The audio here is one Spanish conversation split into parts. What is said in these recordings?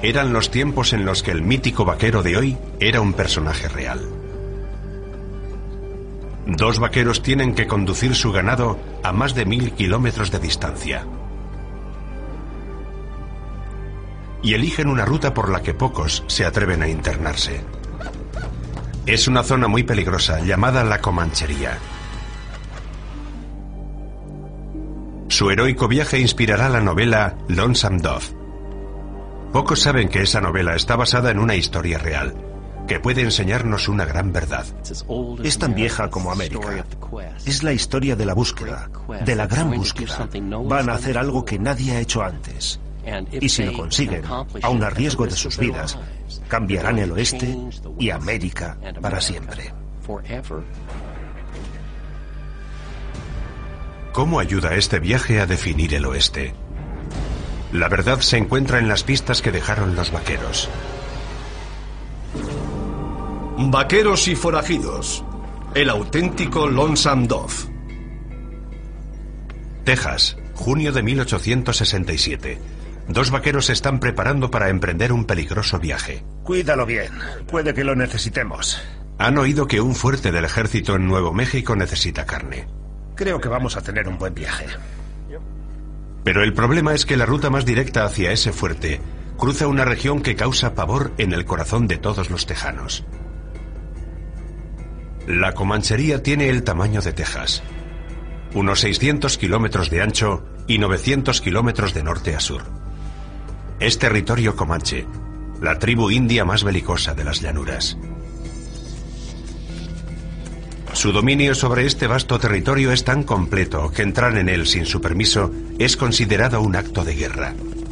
Eran los tiempos en los que el mítico vaquero de hoy era un personaje real. Dos vaqueros tienen que conducir su ganado a más de 1000 kilómetros de distancia. Y eligen una ruta por la que pocos se atreven a internarse. Es una zona muy peligrosa llamada la Comanchería. Su heroico viaje inspirará la novela Lonesome Dove. Pocos saben que esa novela está basada en una historia real, que puede enseñarnos una gran verdad. Es tan vieja como América. Es la historia de la búsqueda, de la gran búsqueda. Van a hacer algo que nadie ha hecho antes. Y si lo consiguen, aun a riesgo de sus vidas, cambiarán el oeste y América para siempre. ¿Cómo ayuda este viaje a definir el oeste? La verdad se encuentra en las pistas que dejaron los vaqueros. Vaqueros y forajidos. El auténtico Lonesome Dove. Texas, junio de 1867. Dos vaqueros se están preparando para emprender un peligroso viaje. Cuídalo bien. Puede que lo necesitemos. Han oído que un fuerte del ejército en Nuevo México necesita carne. Creo que vamos a tener un buen viaje. Pero el problema es que la ruta más directa hacia ese fuerte cruza una región que causa pavor en el corazón de todos los tejanos. La Comanchería tiene el tamaño de Texas, unos 600 kilómetros de ancho y 900 kilómetros de norte a sur. Es territorio comanche, la tribu india más belicosa de las llanuras. Su dominio sobre este vasto territorio es tan completo que entrar en él sin su permiso es considerado un acto de guerra.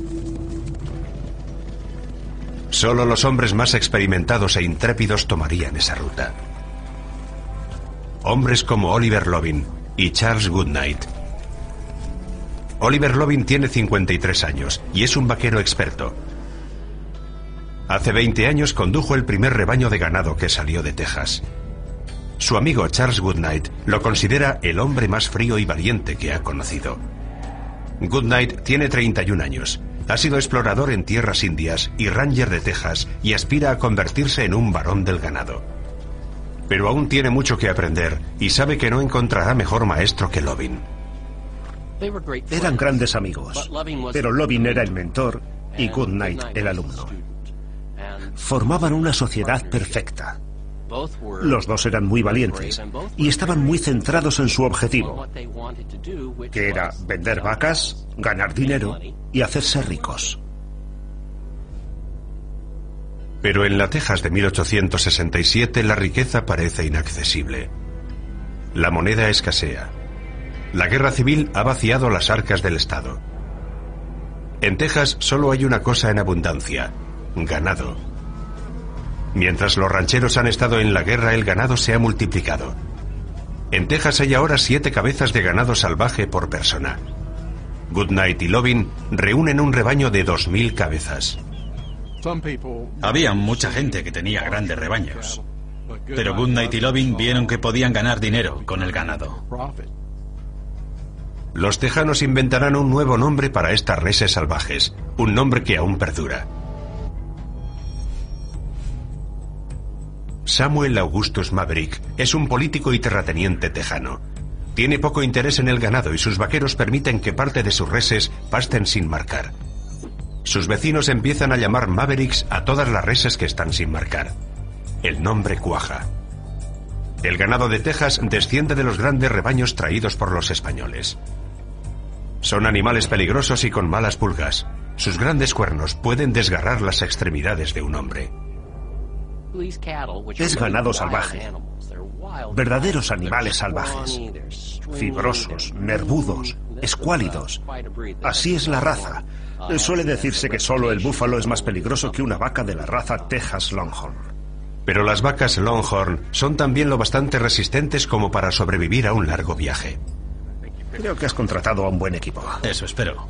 Solo los hombres más experimentados e intrépidos tomarían esa ruta. Hombres como Oliver Loving y Charles Goodnight. Oliver Loving tiene 53 años y es un vaquero experto. Hace 20 años condujo el primer rebaño de ganado que salió de Texas. Su amigo Charles Goodnight lo considera el hombre más frío y valiente que ha conocido. Goodnight tiene 31 años, ha sido explorador en tierras indias y ranger de Texas y aspira a convertirse en un varón del ganado. Pero aún tiene mucho que aprender y sabe que no encontrará mejor maestro que Loving. Eran grandes amigos, pero Loving era el mentor y Goodnight el alumno. Formaban una sociedad perfecta. Los dos eran muy valientes y estaban muy centrados en su objetivo, que era vender vacas, ganar dinero y hacerse ricos. Pero en la Texas de 1867 la riqueza parece inaccesible. La moneda escasea. La guerra civil ha vaciado las arcas del Estado. En Texas solo hay una cosa en abundancia: ganado. Mientras los rancheros han estado en la guerra, el ganado se ha multiplicado. En Texas hay ahora 7 cabezas de ganado salvaje por persona. Goodnight y Loving reúnen un rebaño de 2000 cabezas. Había mucha gente que tenía grandes rebaños, pero Goodnight y Loving vieron que podían ganar dinero con el ganado. Los tejanos inventarán un nuevo nombre para estas reses salvajes, un nombre que aún perdura. Samuel Augustus Maverick es un político y terrateniente tejano. Tiene poco interés en el ganado y sus vaqueros permiten que parte de sus reses pasten sin marcar. Sus vecinos empiezan a llamar Mavericks a todas las reses que están sin marcar. El nombre cuaja. El ganado de Texas desciende de los grandes rebaños traídos por los españoles. Son animales peligrosos y con malas pulgas. Sus grandes cuernos pueden desgarrar las extremidades de un hombre. Es ganado salvaje. Verdaderos animales salvajes. Fibrosos, nervudos, escuálidos. Así es la raza. Suele decirse que solo el búfalo es más peligroso que una vaca de la raza Texas Longhorn. Pero las vacas Longhorn son también lo bastante resistentes como para sobrevivir a un largo viaje. Creo que has contratado a un buen equipo. Eso espero.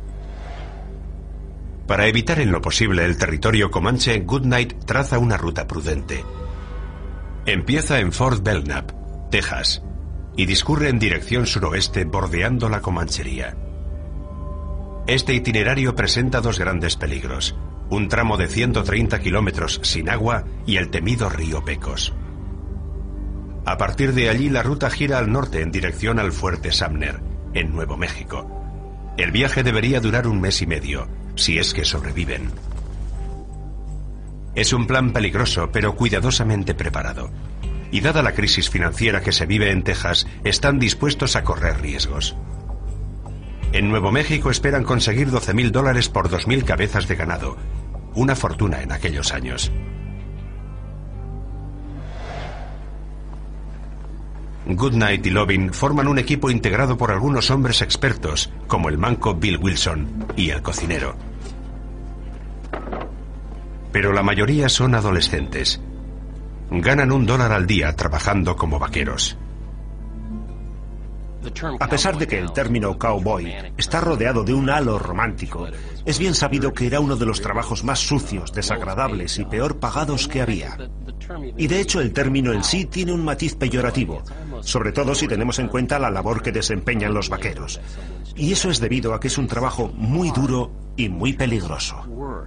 Para evitar en lo posible el territorio comanche, Goodnight traza una ruta prudente. Empieza en Fort Belknap, Texas, y discurre en dirección suroeste bordeando la Comanchería. Este itinerario presenta dos grandes peligros: un tramo de 130 kilómetros sin agua y el temido río Pecos. A partir de allí la ruta gira al norte en dirección al fuerte Sumner, en Nuevo México. El viaje debería durar 1 mes y medio, si es que sobreviven. Es un plan peligroso, pero cuidadosamente preparado. Y dada la crisis financiera que se vive en Texas, están dispuestos a correr riesgos. En Nuevo México esperan conseguir $12,000 por 2.000 cabezas de ganado, una fortuna en aquellos años. Goodnight y Lovin forman un equipo integrado por algunos hombres expertos, como el manco Bill Wilson y el cocinero. Pero la mayoría son adolescentes. Ganan $1 al día trabajando como vaqueros. A pesar de que el término cowboy está rodeado de un halo romántico, es bien sabido que era uno de los trabajos más sucios, desagradables y peor pagados que había. Y de hecho el término en sí tiene un matiz peyorativo, sobre todo si tenemos en cuenta la labor que desempeñan los vaqueros. Y eso es debido a que es un trabajo muy duro y muy peligroso.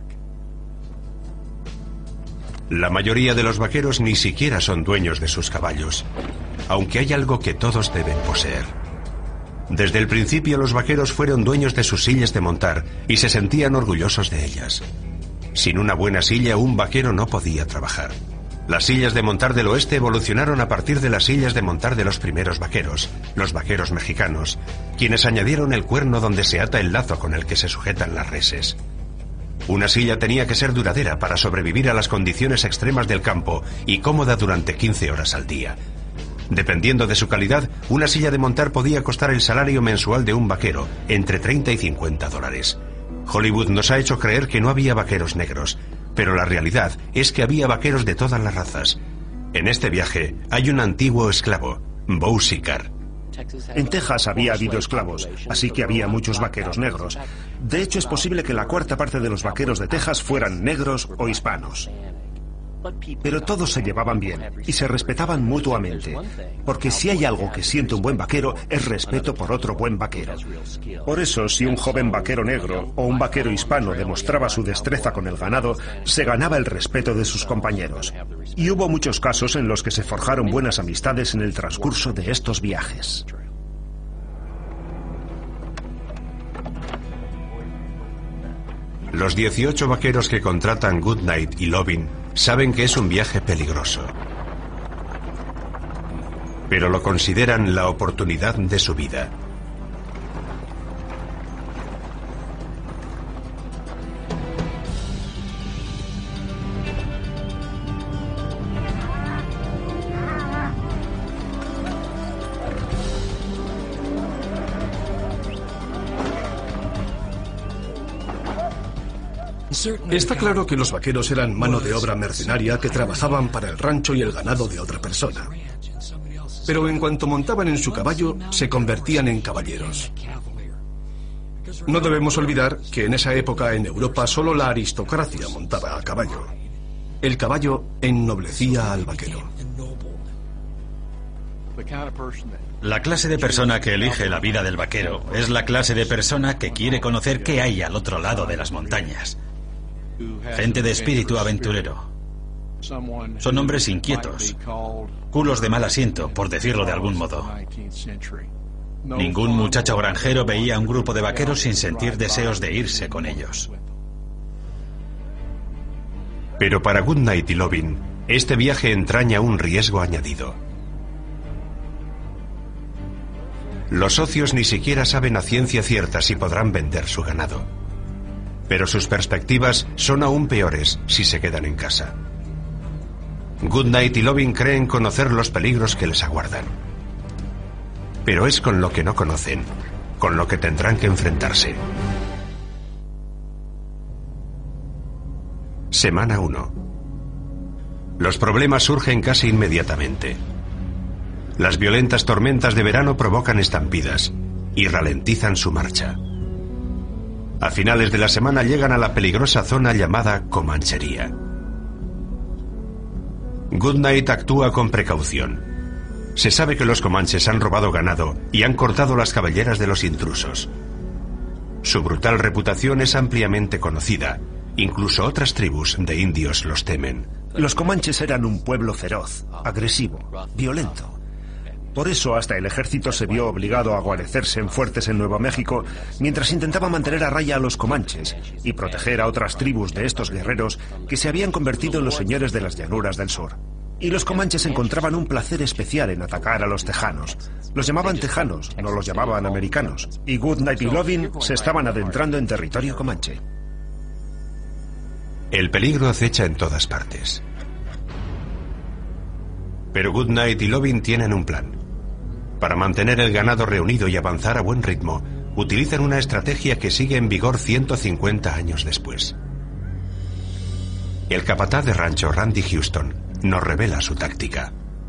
La mayoría de los vaqueros ni siquiera son dueños de sus caballos, aunque hay algo que todos deben poseer. Desde el principio los vaqueros fueron dueños de sus sillas de montar y se sentían orgullosos de ellas. Sin una buena silla, un vaquero no podía trabajar. Las sillas de montar del oeste evolucionaron a partir de las sillas de montar de los primeros vaqueros, los vaqueros mexicanos, quienes añadieron el cuerno donde se ata el lazo con el que se sujetan las reses. Una silla tenía que ser duradera para sobrevivir a las condiciones extremas del campo y cómoda durante 15 horas al día. Dependiendo de su calidad, una silla de montar podía costar el salario mensual de un vaquero, entre $30 y $50. Hollywood nos ha hecho creer que no había vaqueros negros, pero la realidad es que había vaqueros de todas las razas. En este viaje hay un antiguo esclavo, Bo Sicar. En Texas había habido esclavos, así que había muchos vaqueros negros. De hecho, es posible que la 1/4 parte de los vaqueros de Texas fueran negros o hispanos. Pero todos se llevaban bien y se respetaban mutuamente, porque si hay algo que siente un buen vaquero es respeto por otro buen vaquero. Por eso, si un joven vaquero negro o un vaquero hispano demostraba su destreza con el ganado, se ganaba el respeto de sus compañeros. Y hubo muchos casos en los que se forjaron buenas amistades en el transcurso de estos viajes. Los 18 vaqueros que contratan Goodnight y Lovin saben que es un viaje peligroso, pero lo consideran la oportunidad de su vida. Está claro que los vaqueros eran mano de obra mercenaria que trabajaban para el rancho y el ganado de otra persona. Pero en cuanto montaban en su caballo, se convertían en caballeros. No debemos olvidar que en esa época en Europa solo la aristocracia montaba a caballo. El caballo ennoblecía al vaquero. La clase de persona que elige la vida del vaquero es la clase de persona que quiere conocer qué hay al otro lado de las montañas. Gente de espíritu aventurero. Son hombres inquietos, culos de mal asiento, por decirlo de algún modo. Ningún muchacho granjero veía a un grupo de vaqueros sin sentir deseos de irse con ellos. Pero para Goodnight y Lovin, este viaje entraña un riesgo añadido. Los socios ni siquiera saben a ciencia cierta si podrán vender su ganado. Pero sus perspectivas son aún peores si se quedan en casa. Goodnight y Lovin creen conocer los peligros que les aguardan. Pero es con lo que no conocen, con lo que tendrán que enfrentarse. Semana 1. Los problemas surgen casi inmediatamente. Las violentas tormentas de verano provocan estampidas y ralentizan su marcha. A finales de la semana llegan a la peligrosa zona llamada Comanchería. Goodnight actúa con precaución. Se sabe que los comanches han robado ganado y han cortado las cabelleras de los intrusos. Su brutal reputación es ampliamente conocida Incluso otras tribus de indios los temen. Los comanches eran un pueblo feroz, agresivo, violento. Por eso hasta el ejército se vio obligado a guarecerse en fuertes en Nuevo México mientras intentaba mantener a raya a los comanches y proteger a otras tribus de estos guerreros que se habían convertido en los señores de las llanuras del sur. Y los comanches encontraban un placer especial en atacar a los tejanos. Los llamaban tejanos, no los llamaban americanos. Y Goodnight y Loving se estaban adentrando en territorio comanche. El peligro acecha en todas partes. Pero Goodnight y Loving tienen un plan. Para mantener el ganado reunido y avanzar a buen ritmo, utilizan una estrategia que sigue en vigor 150 años después. El capataz de rancho, Randy Houston, nos revela su táctica.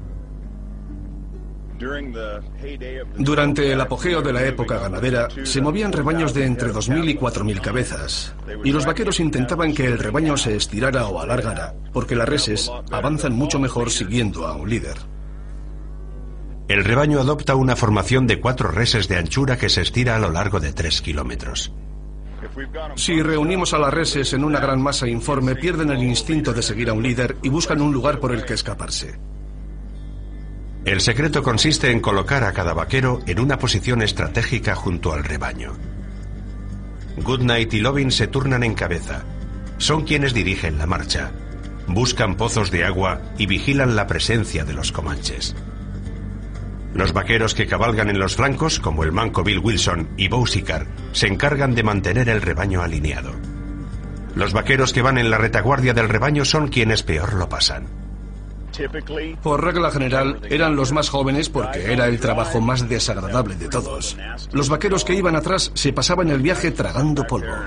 Durante el apogeo de la época ganadera, se movían rebaños de entre 2.000 y 4.000 cabezas, y los vaqueros intentaban que el rebaño se estirara o alargara, porque las reses avanzan mucho mejor siguiendo a un líder. El rebaño adopta una formación de 4 reses de anchura que se estira a lo largo de 3 kilómetros. Si reunimos a las reses en una gran masa informe, pierden el instinto de seguir a un líder y buscan un lugar por el que escaparse. El secreto consiste en colocar a cada vaquero en una posición estratégica junto al rebaño. Goodnight y Loving se turnan en cabeza. Son quienes dirigen la marcha. Buscan pozos de agua y vigilan la presencia de los comanches. Los vaqueros que cabalgan en los flancos, como el manco Bill Wilson y Boucicar, se encargan de mantener el rebaño alineado. Los vaqueros que van en la retaguardia del rebaño son quienes peor lo pasan. Por regla general, eran los más jóvenes porque era el trabajo más desagradable de todos. Los vaqueros que iban atrás se pasaban el viaje tragando polvo.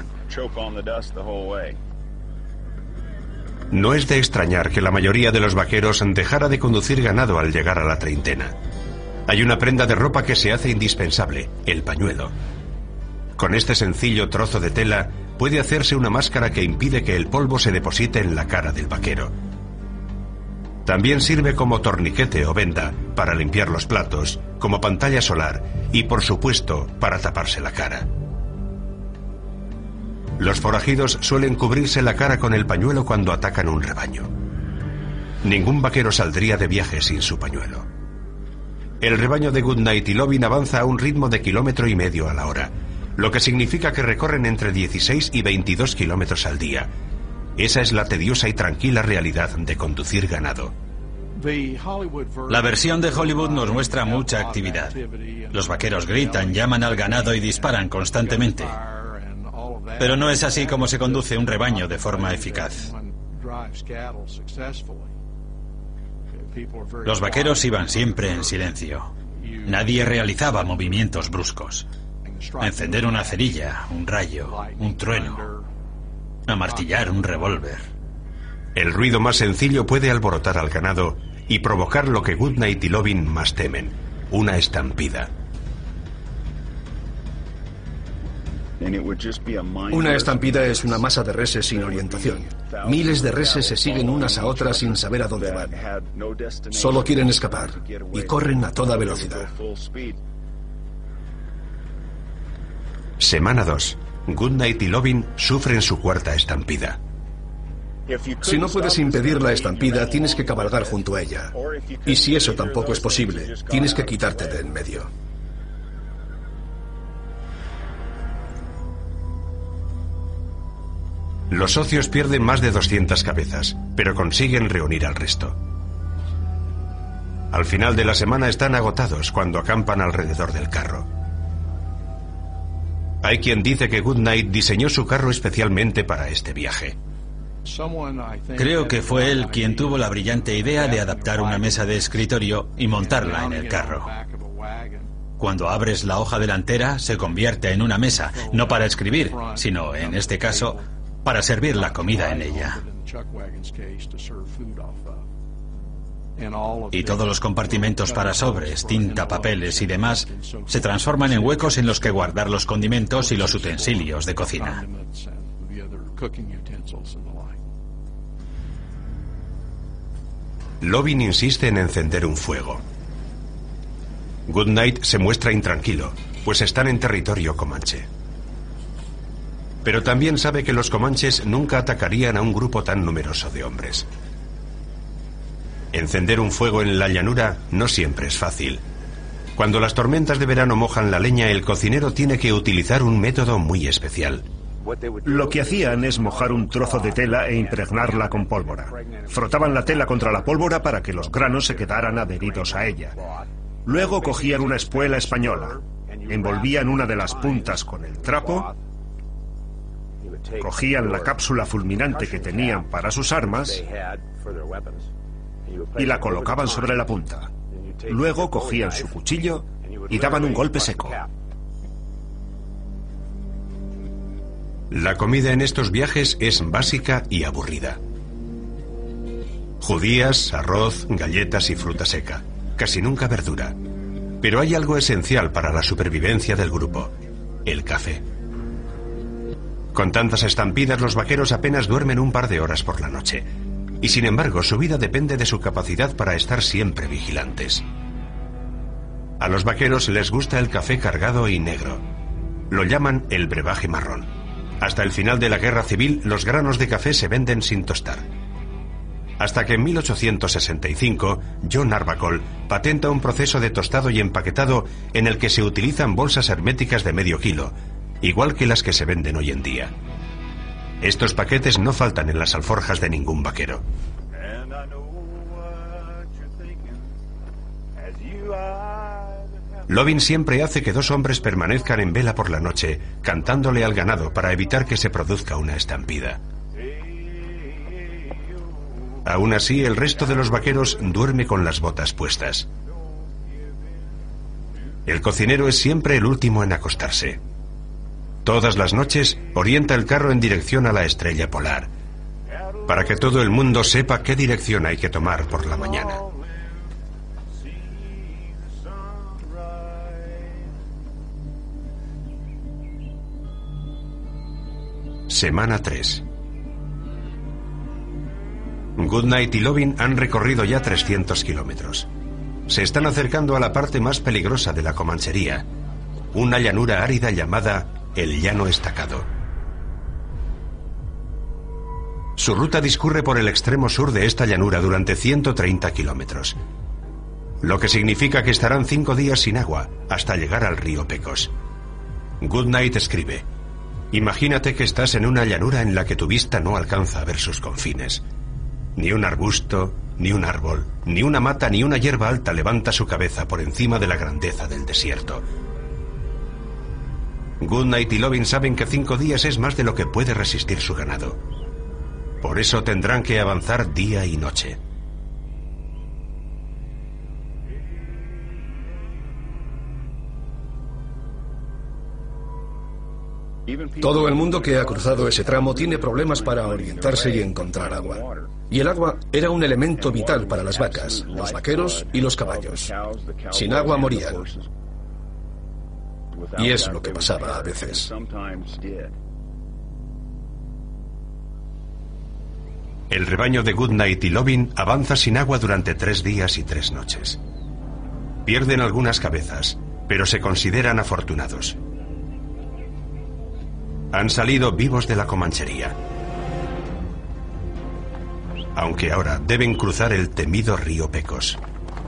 No es de extrañar que la mayoría de los vaqueros dejara de conducir ganado al llegar a la treintena. Hay una prenda de ropa que se hace indispensable, el pañuelo. Con este sencillo trozo de tela puede hacerse una máscara que impide que el polvo se deposite en la cara del vaquero. También sirve como torniquete o venda para limpiar los platos, como pantalla solar y, por supuesto, para taparse la cara. Los forajidos suelen cubrirse la cara con el pañuelo cuando atacan un rebaño. Ningún vaquero saldría de viaje sin su pañuelo. El rebaño de Goodnight y Loving avanza a un ritmo de 1,5 kilómetros a la hora, lo que significa que recorren entre 16 y 22 kilómetros al día. Esa es la tediosa y tranquila realidad de conducir ganado. La versión de Hollywood nos muestra mucha actividad. Los vaqueros gritan, llaman al ganado y disparan constantemente. Pero no es así como se conduce un rebaño de forma eficaz. Los vaqueros iban siempre en silencio. Nadie realizaba movimientos bruscos. Encender una cerilla, un rayo, un trueno, amartillar un revólver. El ruido más sencillo puede alborotar al ganado y provocar lo que Goodnight y Loving más temen, una estampida. Una estampida es una masa de reses sin orientación. Miles de reses se siguen unas a otras sin saber a dónde van. Solo quieren escapar y corren a toda velocidad. Semana 2. Goodnight y Loving sufren su cuarta estampida. Si no puedes impedir la estampida, tienes que cabalgar junto a ella. Y si eso tampoco es posible, tienes que quitarte de en medio. Los socios pierden más de 200 cabezas, pero consiguen reunir al resto. Al final de la semana están agotados cuando acampan alrededor del carro. Hay quien dice que Goodnight diseñó su carro especialmente para este viaje. Creo que fue él quien tuvo la brillante idea de adaptar una mesa de escritorio y montarla en el carro. Cuando abres la hoja delantera, se convierte en una mesa, no para escribir, sino, en este caso, para servir la comida en ella. Y todos los compartimentos para sobres, tinta, papeles y demás se transforman en huecos en los que guardar los condimentos y los utensilios de cocina. Loving insiste en encender un fuego. Goodnight se muestra intranquilo, pues están en territorio comanche. pero también sabe que los comanches nunca atacarían a un grupo tan numeroso de hombres. Encender un fuego en la llanura no siempre es fácil. Cuando las tormentas de verano mojan la leña, el cocinero tiene que utilizar un método muy especial. Lo que hacían es mojar un trozo de tela e impregnarla con pólvora. Frotaban la tela contra la pólvora para que los granos se quedaran adheridos a ella. Luego cogían una espuela española, envolvían una de las puntas con el trapo, cogían la cápsula fulminante que tenían para sus armas y la colocaban sobre la punta. Luego cogían su cuchillo y daban un golpe seco. La comida en estos viajes es básica y aburrida. Judías, arroz, galletas y fruta seca. Casi nunca verdura. Pero hay algo esencial para la supervivencia del grupo: el café. Con tantas estampidas, los vaqueros apenas duermen un par de horas por la noche. Y sin embargo, su vida depende de su capacidad para estar siempre vigilantes. A los vaqueros les gusta el café cargado y negro. Lo llaman el brebaje marrón. Hasta el final de la Guerra Civil, los granos de café se venden sin tostar. Hasta que en 1865, John Arbuckle patenta un proceso de tostado y empaquetado en el que se utilizan bolsas herméticas de medio kilo, igual que las que se venden hoy en día. Estos paquetes no faltan en las alforjas de ningún vaquero. Lovin siempre hace que dos hombres permanezcan en vela por la noche, cantándole al ganado para evitar que se produzca una estampida. Aún así, el resto de los vaqueros duerme con las botas puestas. El cocinero es siempre el último en acostarse. Todas las noches orienta el carro en dirección a la estrella polar, para que todo el mundo sepa qué dirección hay que tomar por la mañana. Semana 3. Goodnight y Lovin han recorrido ya 300 kilómetros. Se están acercando a la parte más peligrosa de la Comanchería, una llanura árida llamada el Llano Estacado. Su ruta discurre por el extremo sur de esta llanura durante 130 kilómetros, lo que significa que estarán 5 días sin agua hasta llegar al río Pecos. Goodnight escribe: imagínate que estás en una llanura en la que tu vista no alcanza a ver sus confines. Ni un arbusto, ni un árbol, ni una mata, ni una hierba alta levanta su cabeza por encima de la grandeza del desierto. Goodnight y Lovin saben que 5 días es más de lo que puede resistir su ganado. Por eso tendrán que avanzar día y noche. Todo el mundo que ha cruzado ese tramo tiene problemas para orientarse y encontrar agua. Y el agua era un elemento vital para las vacas, los vaqueros y los caballos. Sin agua morían. Y es lo que pasaba a veces. El rebaño de Goodnight y Lovin avanza sin agua durante 3 días y 3 noches. Pierden algunas cabezas, pero se consideran afortunados. Han salido vivos de la Comanchería, aunque ahora deben cruzar el temido río Pecos.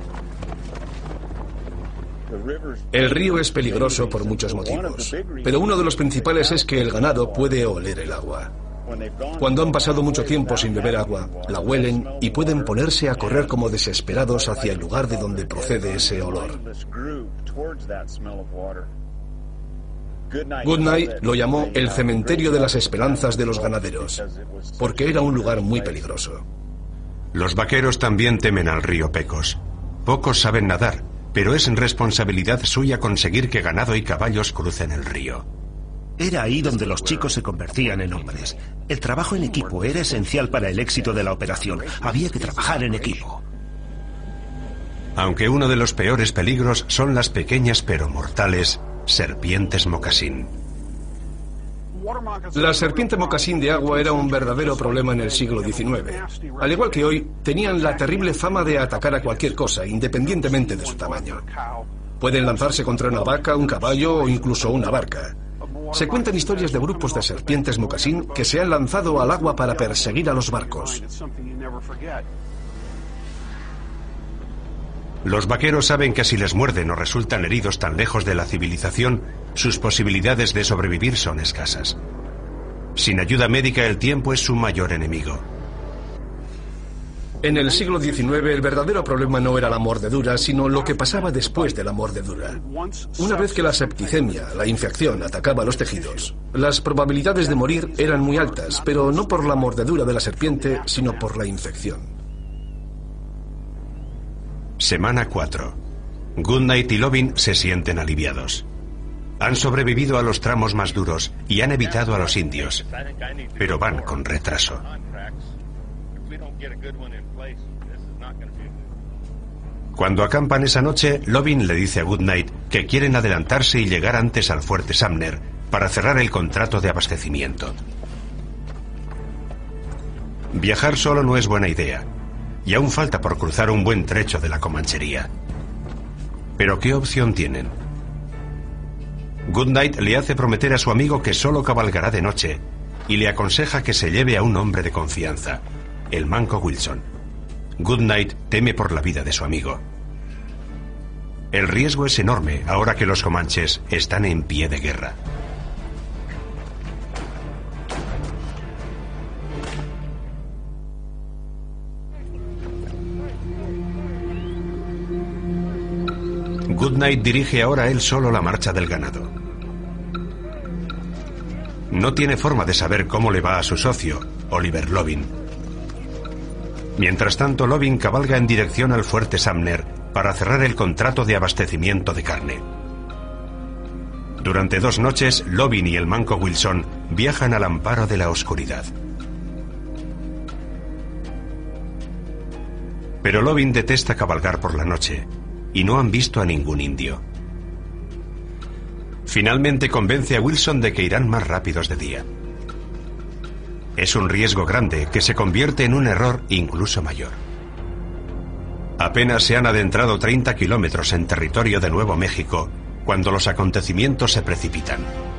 El río es peligroso por muchos motivos, pero uno de los principales es que el ganado puede oler el agua. Cuando han pasado mucho tiempo sin beber agua, la huelen y pueden ponerse a correr como desesperados hacia el lugar de donde procede ese olor. Goodnight lo llamó el cementerio de las esperanzas de los ganaderos, porque era un lugar muy peligroso. Los vaqueros también temen al río Pecos. Pocos saben nadar, pero es responsabilidad suya conseguir que ganado y caballos crucen el río. Era ahí donde los chicos se convertían en hombres. El trabajo en equipo era esencial para el éxito de la operación. Había que trabajar en equipo. Aunque uno de los peores peligros son las pequeñas pero mortales serpientes mocasín. La serpiente mocasín de agua era un verdadero problema en el siglo XIX. Al igual que hoy, tenían la terrible fama de atacar a cualquier cosa, independientemente de su tamaño. Pueden lanzarse contra una vaca, un caballo o incluso una barca. Se cuentan historias de grupos de serpientes mocasín que se han lanzado al agua para perseguir a los barcos. Los vaqueros saben que si les muerden o resultan heridos tan lejos de la civilización, sus posibilidades de sobrevivir son escasas. Sin ayuda médica, el tiempo es su mayor enemigo. En el siglo XIX el verdadero problema no era la mordedura, sino lo que pasaba después de la mordedura. Una vez que la septicemia, la infección, atacaba los tejidos, las probabilidades de morir eran muy altas, pero no por la mordedura de la serpiente, sino por la infección. Semana 4. Goodnight y Lovin se sienten aliviados. Han sobrevivido a los tramos más duros y han evitado a los indios, pero van con retraso. Cuando acampan esa noche, Lovin le dice a Goodnight que quieren adelantarse y llegar antes al fuerte Sumner para cerrar el contrato de abastecimiento. Viajar solo no es buena idea, y aún falta por cruzar un buen trecho de la Comanchería. Pero ¿qué opción tienen? Goodnight le hace prometer a su amigo que solo cabalgará de noche y le aconseja que se lleve a un hombre de confianza, el manco Wilson. Goodnight teme por la vida de su amigo. El riesgo es enorme ahora que los comanches están en pie de guerra. Goodnight dirige ahora él solo la marcha del ganado. No tiene forma de saber cómo le va a su socio, Oliver Lovin. Mientras tanto, Lovin cabalga en dirección al fuerte Sumner para cerrar el contrato de abastecimiento de carne. Durante 2 noches, Lovin y el manco Wilson viajan al amparo de la oscuridad. Pero Lovin detesta cabalgar por la noche y no han visto a ningún indio. Finalmente convence a Wilson de que irán más rápidos de día. Es un riesgo grande que se convierte en un error incluso mayor. Apenas se han adentrado 30 kilómetros en territorio de Nuevo México cuando los acontecimientos se precipitan.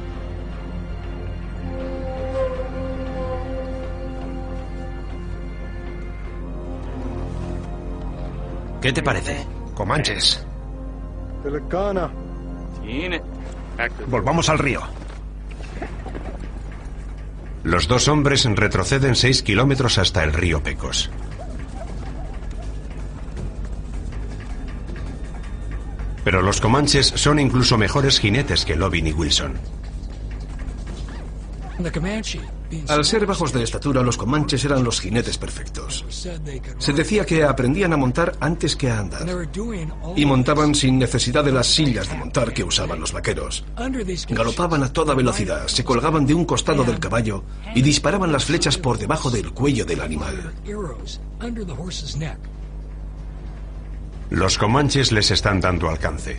¿Qué te parece? Comanches. Volvamos al río. Los 2 hombres retroceden 6 kilómetros hasta el río Pecos. Pero los comanches son incluso mejores jinetes que Lovin y Wilson. Al ser bajos de estatura, los comanches eran los jinetes perfectos. Se decía que aprendían a montar antes que a andar. Y montaban sin necesidad de las sillas de montar que usaban los vaqueros. Galopaban a toda velocidad, se colgaban de un costado del caballo y disparaban las flechas por debajo del cuello del animal. Los comanches les están dando alcance.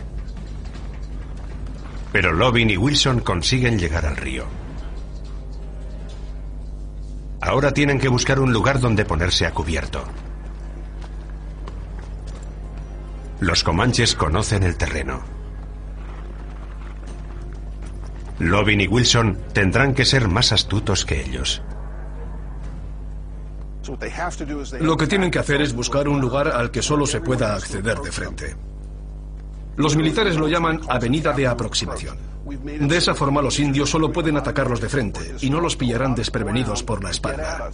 Pero Lovin y Wilson consiguen llegar al río. Ahora tienen que buscar un lugar donde ponerse a cubierto. Los comanches conocen el terreno. Lovin y Wilson tendrán que ser más astutos que ellos. Lo que tienen que hacer es buscar un lugar al que solo se pueda acceder de frente. Los militares lo llaman avenida de aproximación. De esa forma los indios solo pueden atacarlos de frente y no los pillarán desprevenidos por la espalda.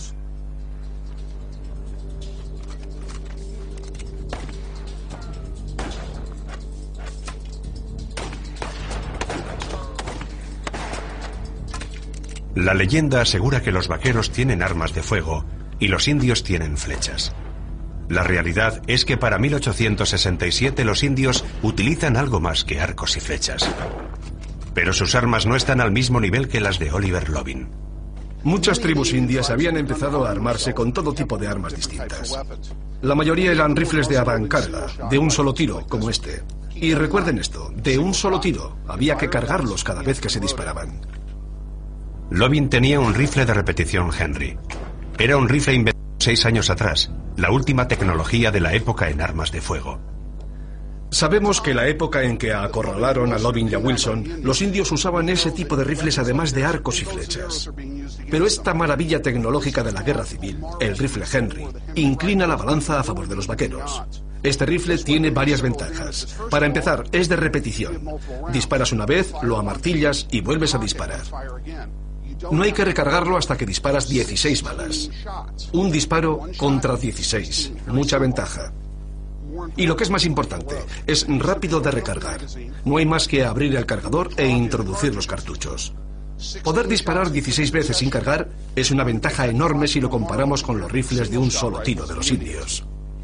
La leyenda asegura que los vaqueros tienen armas de fuego y los indios tienen flechas. La realidad es que para 1867 los indios utilizan algo más que arcos y flechas. Pero sus armas no están al mismo nivel que las de Oliver Lovin. Muchas tribus indias habían empezado a armarse con todo tipo de armas distintas. La mayoría eran rifles de avancarga, de un solo tiro, como este. Y recuerden esto, de un solo tiro. Había que cargarlos cada vez que se disparaban. Lovin tenía un rifle de repetición Henry. Era un rifle inventado 6 años atrás, la última tecnología de la época en armas de fuego. Sabemos que la época en que acorralaron a Lovin y a Wilson, los indios usaban ese tipo de rifles además de arcos y flechas. Pero esta maravilla tecnológica de la guerra civil, el rifle Henry, inclina la balanza a favor de los vaqueros. Este rifle tiene varias ventajas. Para empezar, es de repetición. Disparas una vez, lo amartillas y vuelves a disparar. No hay que recargarlo hasta que disparas 16 balas. Un disparo contra 16. Mucha ventaja. Y lo que es más importante, es rápido de recargar. No hay más que abrir el cargador e introducir los cartuchos. Poder disparar 16 veces sin cargar es una ventaja enorme si lo comparamos con los rifles de un solo tiro de los indios.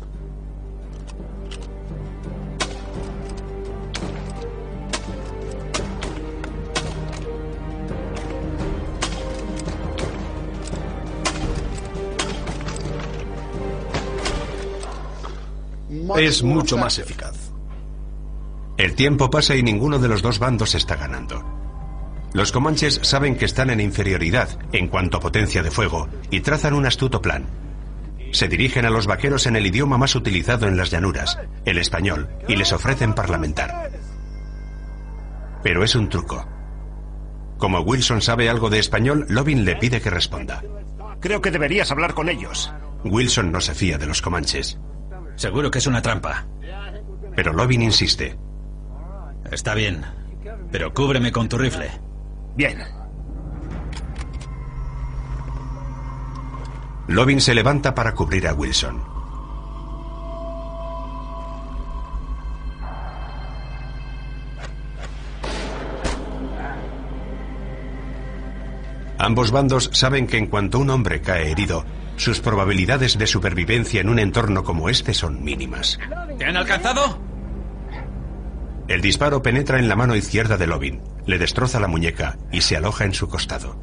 Es mucho más eficaz. El tiempo pasa y ninguno de los dos bandos está ganando. Los comanches saben que están en inferioridad en cuanto a potencia de fuego y trazan un astuto plan. Se dirigen a los vaqueros en el idioma más utilizado en las llanuras, el español, y les ofrecen parlamentar. Pero es un truco. Como Wilson sabe algo de español, Lovin le pide que responda. Creo que deberías hablar con ellos. Wilson no se fía de los comanches. Seguro que es una trampa. Pero Lovin insiste. Está bien, pero cúbreme con tu rifle. Bien. Lovin se levanta para cubrir a Wilson. Ambos bandos saben que en cuanto un hombre cae herido, sus probabilidades de supervivencia en un entorno como este son mínimas. ¿Te han alcanzado? El disparo penetra en la mano izquierda de Lovin, le destroza la muñeca y se aloja en su costado.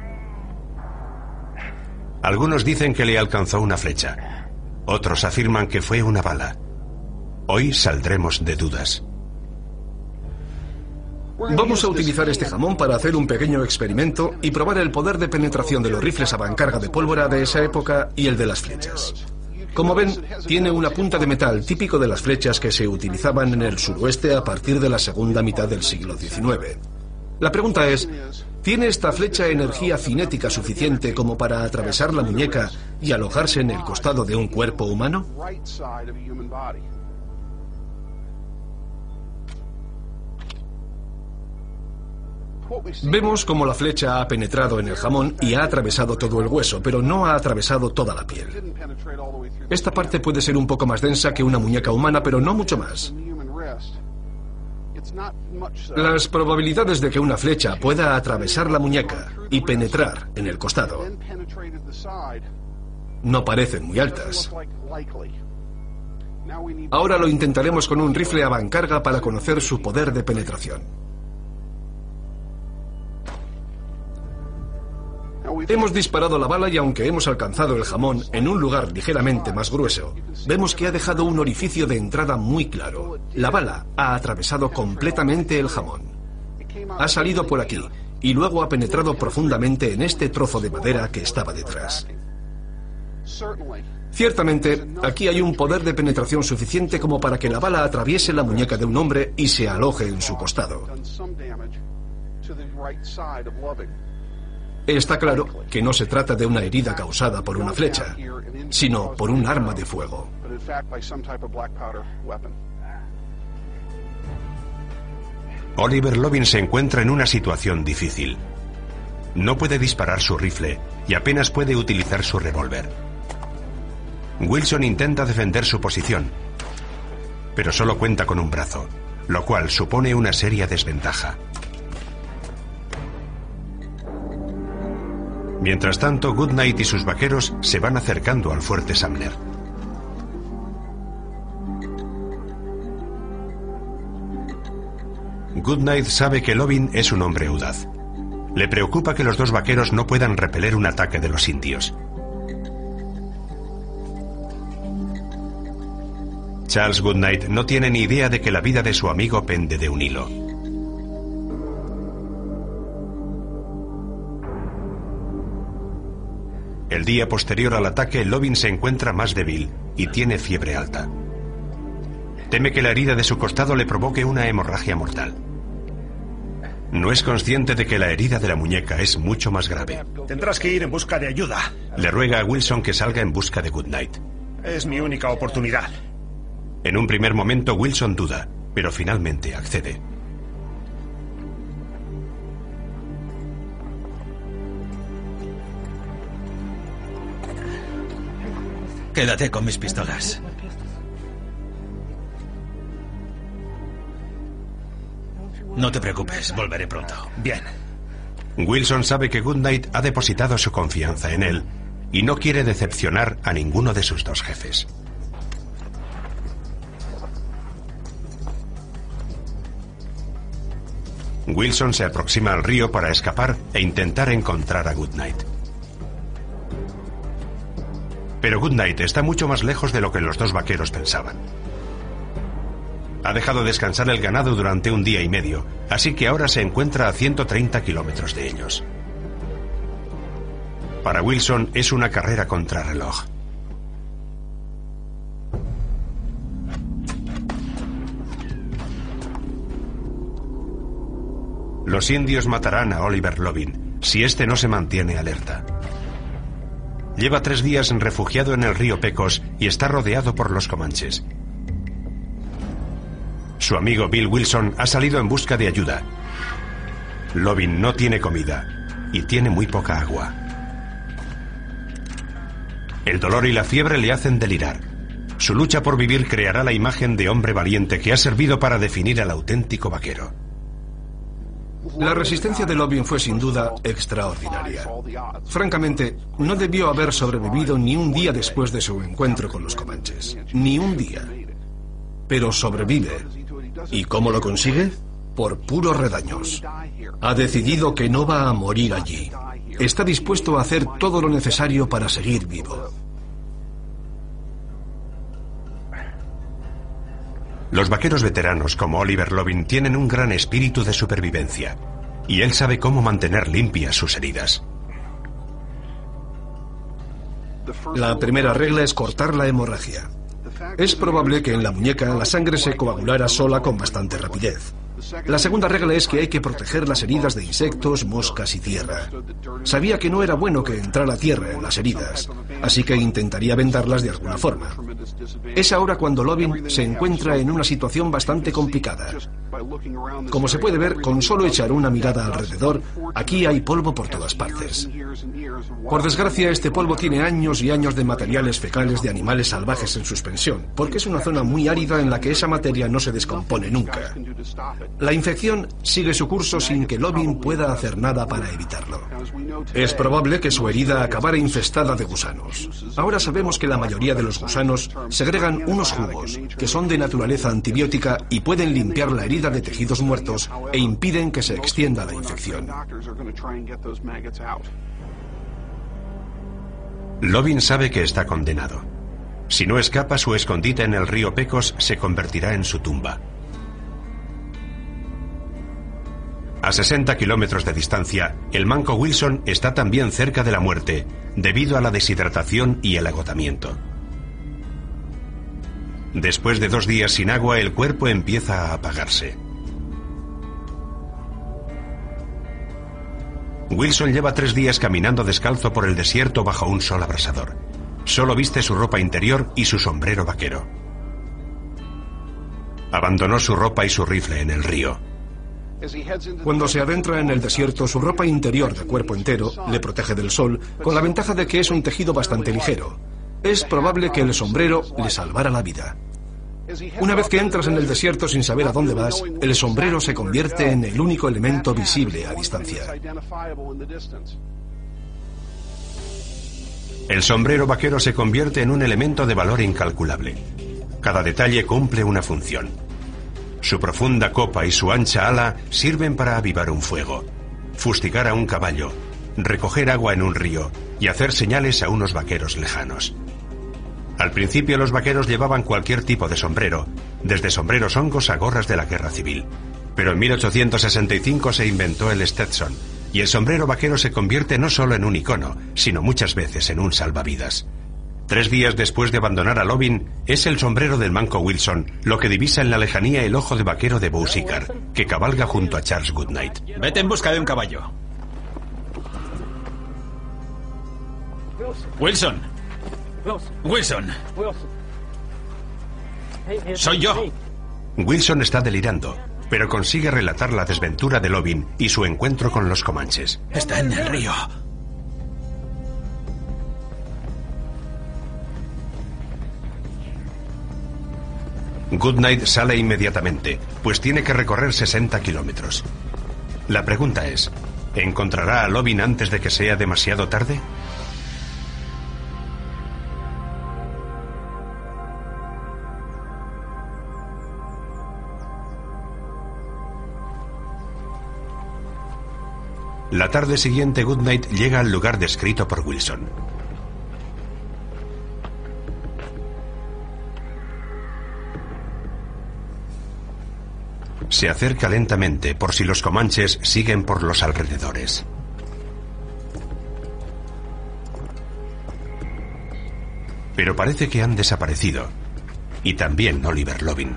Algunos dicen que le alcanzó una flecha. Otros afirman que fue una bala. Hoy saldremos de dudas. Vamos a utilizar este jamón para hacer un pequeño experimento y probar el poder de penetración de los rifles a bancarga de pólvora de esa época y el de las flechas. Como ven, tiene una punta de metal típico de las flechas que se utilizaban en el suroeste a partir de la segunda mitad del siglo XIX. La pregunta es, ¿tiene esta flecha energía cinética suficiente como para atravesar la muñeca y alojarse en el costado de un cuerpo humano? Vemos cómo la flecha ha penetrado en el jamón y ha atravesado todo el hueso, pero no ha atravesado toda la piel. Esta parte puede ser un poco más densa que una muñeca humana, pero no mucho más. Las probabilidades de que una flecha pueda atravesar la muñeca y penetrar en el costado no parecen muy altas. Ahora lo intentaremos con un rifle a bancarga para conocer su poder de penetración. Hemos disparado la bala y aunque hemos alcanzado el jamón en un lugar ligeramente más grueso, vemos que ha dejado un orificio de entrada muy claro. La bala ha atravesado completamente el jamón. Ha salido por aquí y luego ha penetrado profundamente en este trozo de madera que estaba detrás. Ciertamente, aquí hay un poder de penetración suficiente como para que la bala atraviese la muñeca de un hombre y se aloje en su costado. Está claro que no se trata de una herida causada por una flecha, sino por un arma de fuego. Oliver Lovin se encuentra en una situación difícil. No puede disparar su rifle y apenas puede utilizar su revólver. Wilson intenta defender su posición, pero solo cuenta con un brazo, lo cual supone una seria desventaja. Mientras tanto, Goodnight y sus vaqueros se van acercando al fuerte Sumner. Goodnight sabe que Lovin es un hombre audaz. Le preocupa que los dos vaqueros no puedan repeler un ataque de los indios. Charles Goodnight no tiene ni idea de que la vida de su amigo pende de un hilo. El día posterior al ataque, Lovin se encuentra más débil y tiene fiebre alta. Teme que la herida de su costado le provoque una hemorragia mortal. No es consciente de que la herida de la muñeca es mucho más grave. Tendrás que ir en busca de ayuda. Le ruega a Wilson que salga en busca de Goodnight. Es mi única oportunidad. En un primer momento Wilson duda, pero finalmente accede. Quédate con mis pistolas. No te preocupes, volveré pronto. Bien. Wilson sabe que Goodnight ha depositado su confianza en él y no quiere decepcionar a ninguno de sus dos jefes. Wilson se aproxima al río para escapar e intentar encontrar a Goodnight. Pero Goodnight está mucho más lejos de lo que los dos vaqueros pensaban. Ha dejado descansar el ganado durante un día y medio, así que ahora se encuentra a 130 kilómetros de ellos. Para Wilson es una carrera contra reloj. Los indios matarán a Oliver Lovin si este no se mantiene alerta. Lleva 3 días refugiado en el río Pecos y está rodeado por los comanches. Su amigo Bill Wilson ha salido en busca de ayuda. Lovin no tiene comida y tiene muy poca agua. El dolor y la fiebre le hacen delirar. Su lucha por vivir creará la imagen de hombre valiente que ha servido para definir al auténtico vaquero. La resistencia de Lovin fue sin duda extraordinaria. Francamente, no debió haber sobrevivido ni un día después de su encuentro con los comanches. Ni un día. Pero sobrevive. ¿Y cómo lo consigue? Por puros redaños. Ha decidido que no va a morir allí. Está dispuesto a hacer todo lo necesario para seguir vivo. Los vaqueros veteranos como Oliver Lovin tienen un gran espíritu de supervivencia, y él sabe cómo mantener limpias sus heridas. La primera regla es cortar la hemorragia. Es probable que en la muñeca la sangre se coagulara sola con bastante rapidez. La segunda regla es que hay que proteger las heridas de insectos, moscas y tierra. Sabía que no era bueno que entrara tierra en las heridas, así que intentaría vendarlas de alguna forma. Es ahora cuando Lovin se encuentra en una situación bastante complicada. Como se puede ver, con solo echar una mirada alrededor, aquí hay polvo por todas partes. Por desgracia, este polvo tiene años y años de materiales fecales de animales salvajes en suspensión, porque es una zona muy árida en la que esa materia no se descompone nunca. La infección sigue su curso sin que Lovin pueda hacer nada para evitarlo. Es probable que su herida acabara infestada de gusanos. Ahora sabemos que la mayoría de los gusanos segregan unos jugos que son de naturaleza antibiótica y pueden limpiar la herida de tejidos muertos e impiden que se extienda la infección. Lovin sabe que está condenado. Si no escapa, su escondite en el río Pecos se convertirá en su tumba. A 60 kilómetros de distancia, el manco Wilson está también cerca de la muerte, debido a la deshidratación y el agotamiento. Después de 2 días sin agua, el cuerpo empieza a apagarse. Wilson lleva 3 días caminando descalzo por el desierto bajo un sol abrasador. Solo viste su ropa interior y su sombrero vaquero. Abandonó su ropa y su rifle en el río. Cuando se adentra en el desierto, su ropa interior de cuerpo entero le protege del sol, con la ventaja de que es un tejido bastante ligero. Es probable que el sombrero le salvara la vida. Una vez que entras en el desierto sin saber a dónde vas, el sombrero se convierte en el único elemento visible a distancia. El sombrero vaquero se convierte en un elemento de valor incalculable. Cada detalle cumple una función. Su profunda copa y su ancha ala sirven para avivar un fuego, fustigar a un caballo, recoger agua en un río y hacer señales a unos vaqueros lejanos. Al principio los vaqueros llevaban cualquier tipo de sombrero, desde sombreros hongos a gorras de la guerra civil. Pero en 1865 se inventó el Stetson, y el sombrero vaquero se convierte no solo en un icono, sino muchas veces en un salvavidas. 3 días después de abandonar a Lovin, es el sombrero del manco Wilson lo que divisa en la lejanía el ojo de vaquero de Boucicault, que cabalga junto a Charles Goodnight. Vete en busca de un caballo. Wilson. Wilson. Soy yo. Wilson está delirando, pero consigue relatar la desventura de Lovin y su encuentro con los comanches. Está en el río. Goodnight sale inmediatamente, pues tiene que recorrer 60 kilómetros. La pregunta es, ¿encontrará a Lovin antes de que sea demasiado tarde? La tarde siguiente, Goodnight llega al lugar descrito por Wilson. Se acerca lentamente por si los comanches siguen por los alrededores. Pero parece que han desaparecido. Y también Oliver Lovin.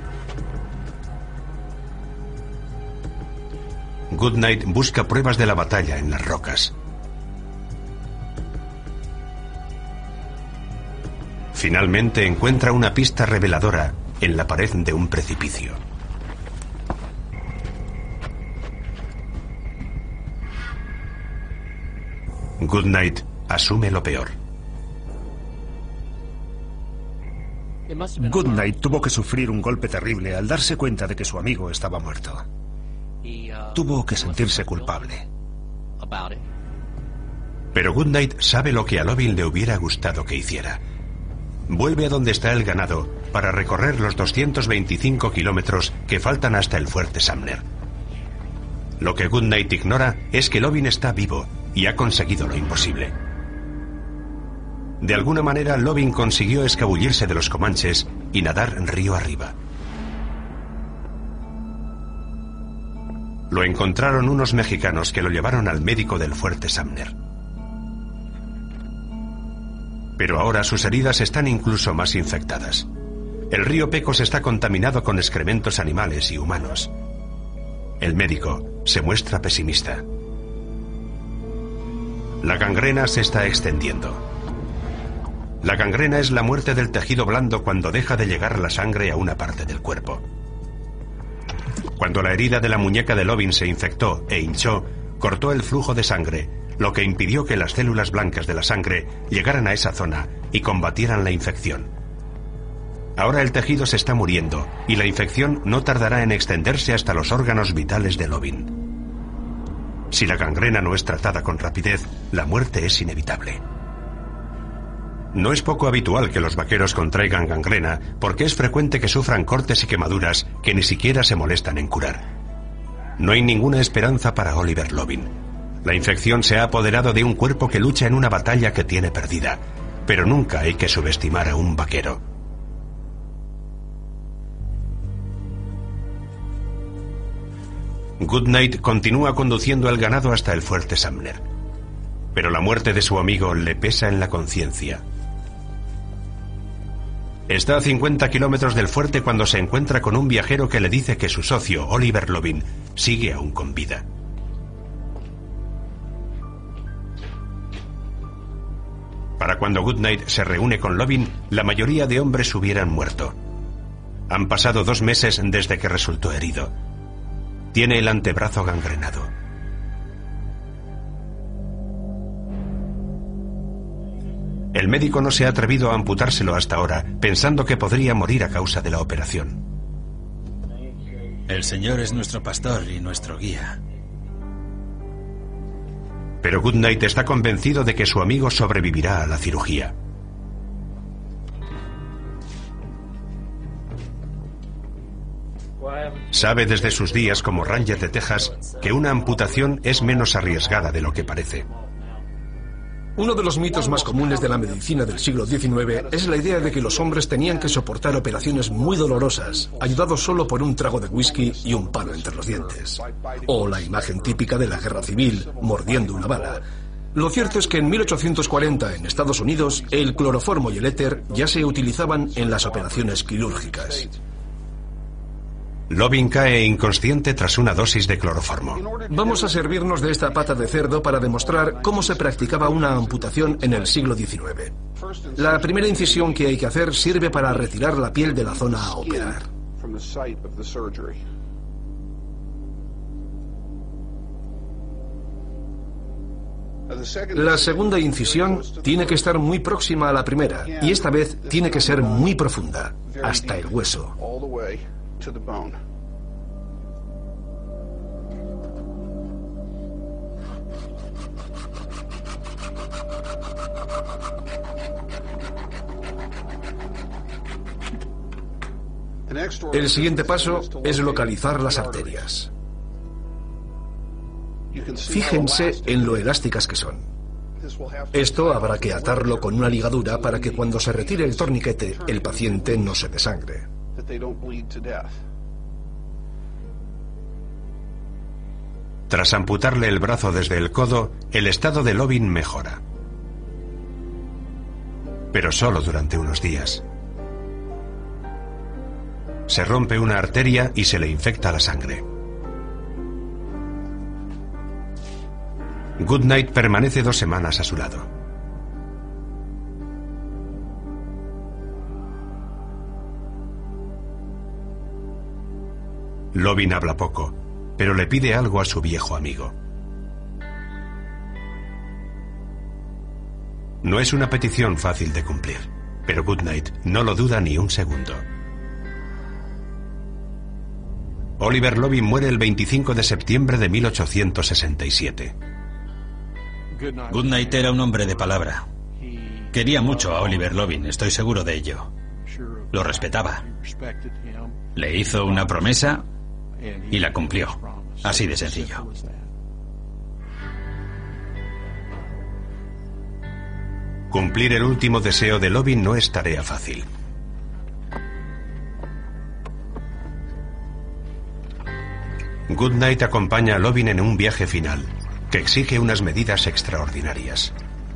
Goodnight busca pruebas de la batalla en las rocas. Finalmente encuentra una pista reveladora en la pared de un precipicio. Goodnight asume lo peor. Goodnight tuvo que sufrir un golpe terrible al darse cuenta de que su amigo estaba muerto. Tuvo que sentirse culpable. Pero Goodnight sabe lo que a Lovin le hubiera gustado que hiciera. Vuelve a donde está el ganado para recorrer los 225 kilómetros que faltan hasta el fuerte Sumner. Lo que Goodnight ignora es que Lovin está vivo y ha conseguido lo imposible. De alguna manera, Lovin consiguió escabullirse de los comanches y nadar río arriba. Lo encontraron unos mexicanos que lo llevaron al médico del fuerte Sumner. Pero ahora sus heridas están incluso más infectadas. El río Pecos está contaminado con excrementos animales y humanos. El médico se muestra pesimista. La gangrena se está extendiendo. La gangrena es la muerte del tejido blando cuando deja de llegar la sangre a una parte del cuerpo. Cuando la herida de la muñeca de Lovin se infectó e hinchó, cortó el flujo de sangre, lo que impidió que las células blancas de la sangre llegaran a esa zona y combatieran la infección. Ahora el tejido se está muriendo y la infección no tardará en extenderse hasta los órganos vitales de Lovin. Si la gangrena no es tratada con rapidez, la muerte es inevitable. No es poco habitual que los vaqueros contraigan gangrena, porque es frecuente que sufran cortes y quemaduras que ni siquiera se molestan en curar. No hay ninguna esperanza para Oliver Lovin. La infección se ha apoderado de un cuerpo que lucha en una batalla que tiene perdida, pero nunca hay que subestimar a un vaquero. Goodnight continúa conduciendo el ganado hasta el fuerte Sumner. Pero la muerte de su amigo le pesa en la conciencia. Está a 50 kilómetros del fuerte cuando se encuentra con un viajero que le dice que su socio, Oliver Lovin, sigue aún con vida. Para cuando Goodnight se reúne con Lovin, la mayoría de hombres hubieran muerto. Han pasado 2 meses desde que resultó herido. Tiene el antebrazo gangrenado. El médico no se ha atrevido a amputárselo hasta ahora, pensando que podría morir a causa de la operación. El Señor es nuestro pastor y nuestro guía. Pero Goodnight está convencido de que su amigo sobrevivirá a la cirugía. Sabe desde sus días como Ranger de Texas que una amputación es menos arriesgada de lo que parece. Uno de los mitos más comunes de la medicina del siglo XIX es la idea de que los hombres tenían que soportar operaciones muy dolorosas, ayudados solo por un trago de whisky y un palo entre los dientes. O la imagen típica de la guerra civil, mordiendo una bala. Lo cierto es que en 1840 en Estados Unidos el cloroformo y el éter ya se utilizaban en las operaciones quirúrgicas. Lovin cae inconsciente tras una dosis de cloroformo. Vamos a servirnos de esta pata de cerdo para demostrar cómo se practicaba una amputación en el siglo XIX. La primera incisión que hay que hacer sirve para retirar la piel de la zona a operar. La segunda incisión tiene que estar muy próxima a la primera y esta vez tiene que ser muy profunda, hasta el hueso. El siguiente paso es localizar las arterias. Fíjense en lo elásticas que son. Esto habrá que atarlo con una ligadura para que cuando se retire el torniquete el paciente no se desangre. Tras amputarle el brazo desde el codo, el estado de Lovin mejora. Pero solo durante unos días. Se rompe una arteria y se le infecta la sangre. Goodnight permanece 2 semanas a su lado. Lovin habla poco, pero le pide algo a su viejo amigo. No es una petición fácil de cumplir, pero Goodnight no lo duda ni un segundo. Oliver Lovin muere el 25 de septiembre de 1867. Goodnight era un hombre de palabra. Quería mucho a Oliver Lovin, estoy seguro de ello. Lo respetaba. Le hizo una promesa y la cumplió. Así de sencillo. Cumplir el último deseo de Lovin no es tarea fácil. Goodnight acompaña a Lovin en un viaje final, que exige unas medidas extraordinarias.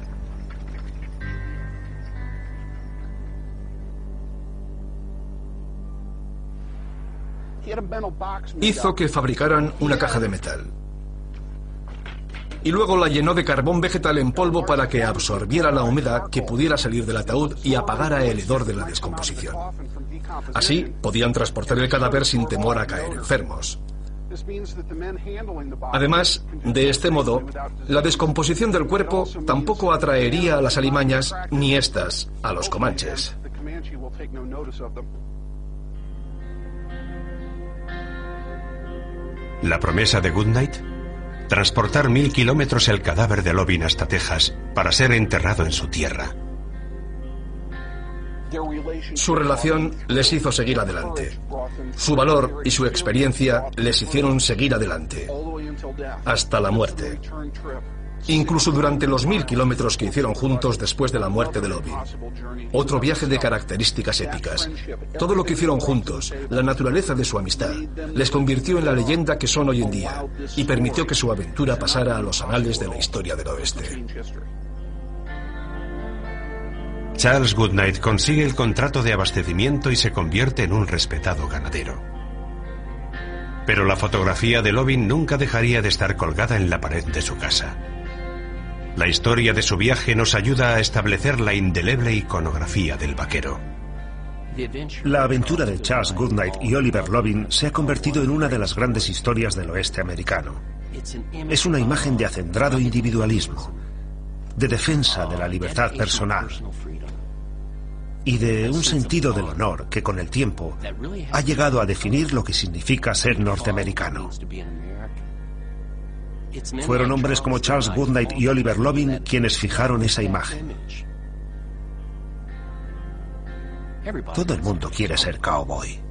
Hizo que fabricaran una caja de metal. Y luego la llenó de carbón vegetal en polvo para que absorbiera la humedad que pudiera salir del ataúd y apagara el hedor de la descomposición. Así podían transportar el cadáver sin temor a caer enfermos. Además, de este modo, la descomposición del cuerpo tampoco atraería a las alimañas ni éstas a los comanches. La promesa de Goodnight: transportar 1000 kilómetros el cadáver de Lovin hasta Texas para ser enterrado en su tierra. Su relación les hizo seguir adelante. Su valor y su experiencia les hicieron seguir adelante. Hasta la muerte. Incluso durante los 1000 kilómetros que hicieron juntos después de la muerte de Lovin. Otro viaje de características épicas. Todo lo que hicieron juntos, la naturaleza de su amistad, les convirtió en la leyenda que son hoy en día y permitió que su aventura pasara a los anales de la historia del oeste. Charles Goodnight consigue el contrato de abastecimiento y se convierte en un respetado ganadero. Pero la fotografía de Lovin nunca dejaría de estar colgada en la pared de su casa. La historia de su viaje nos ayuda a establecer la indeleble iconografía del vaquero. La aventura de Charles Goodnight y Oliver Lovin se ha convertido en una de las grandes historias del oeste americano. Es una imagen de acendrado individualismo, de defensa de la libertad personal y de un sentido del honor que con el tiempo ha llegado a definir lo que significa ser norteamericano. Fueron hombres como Charles Goodnight y Oliver Lovin quienes fijaron esa imagen. Todo el mundo quiere ser cowboy.